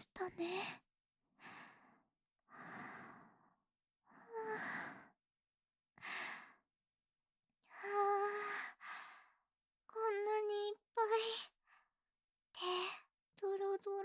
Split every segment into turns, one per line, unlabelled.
したね。はあ、こんなにいっぱい。手、ドロドロ。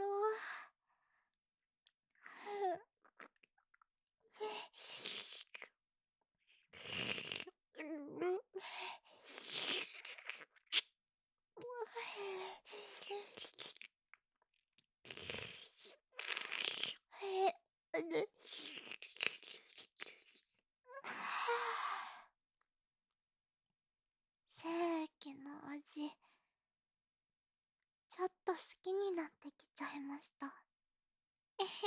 精液の味、ちょっと好きになってきちゃいました。えへ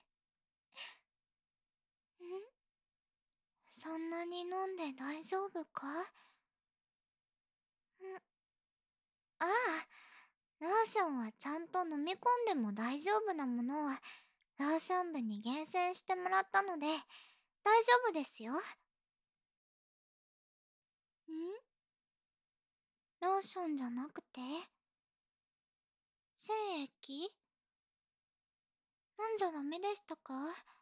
へ。そんなに飲んで大丈夫か？ああ、ローションはちゃんと飲み込んでも大丈夫なものをローション部に厳選してもらったので大丈夫ですよ。ローションじゃなくて精液飲んじゃダメでしたか？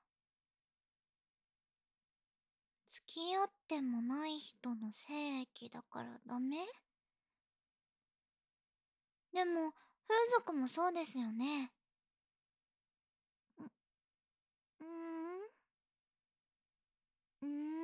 付き合ってもない人の精液だからダメ？でも風俗もそうですよね。うーんうーん